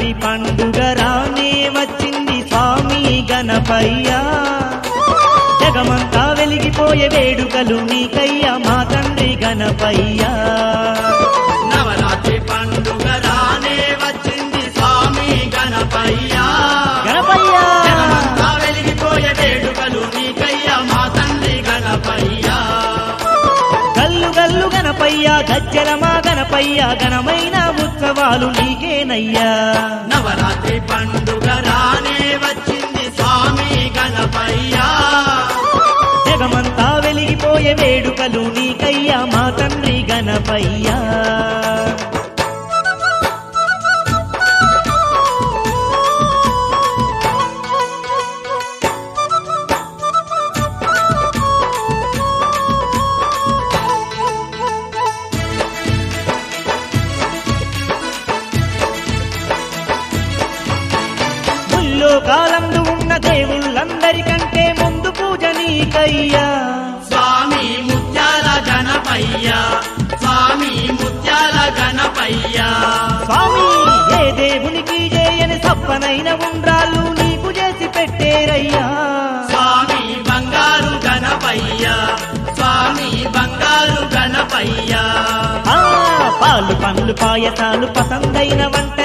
పండుగ రానే వచ్చింది స్వామి గణపయ్యా జగమంతా వెలిగిపోయే వేడుకలు నీకయ్యా మా తండ్రి గణపయ్యా నవరాత్రి పండుగ రానే వచ్చింది స్వామి గణపయ్యా గణపయ్యా జగమంతా వెలిగిపోయే వేడుకలు నీకయ్యా మా తండ్రి గణపయ్యా గల్లు గల్లు గణపయ్యా గజ్జల మా గణపయ్యా ఘనమైన ఉత్సవాలు నీకేనయ్యా నవరాత్రి పండుగ రానే వచ్చింది స్వామి గణపయ్యా జగమంతా వెలిగిపోయే వేడుకలు నీకయ్యా మా తండ్రి గణపయ్యా కాలంలో ఉన్న దేవుళ్ళందరికంటే ముందు పూజ నీకయ్యా స్వామి ముత్యాల గణపయ్యా స్వామి ముత్యాల గణపయ్యా స్వామి ఏ దేవునికి చేయని సప్పనైన ఉండ్రాళ్ళు నీకు చేసి పెట్టేరయ్యా స్వామి బంగారు గణపయ్యా స్వామి బంగారు గణపయ్యా పాలు పండ్లు పాయసాలు పసందైన వంట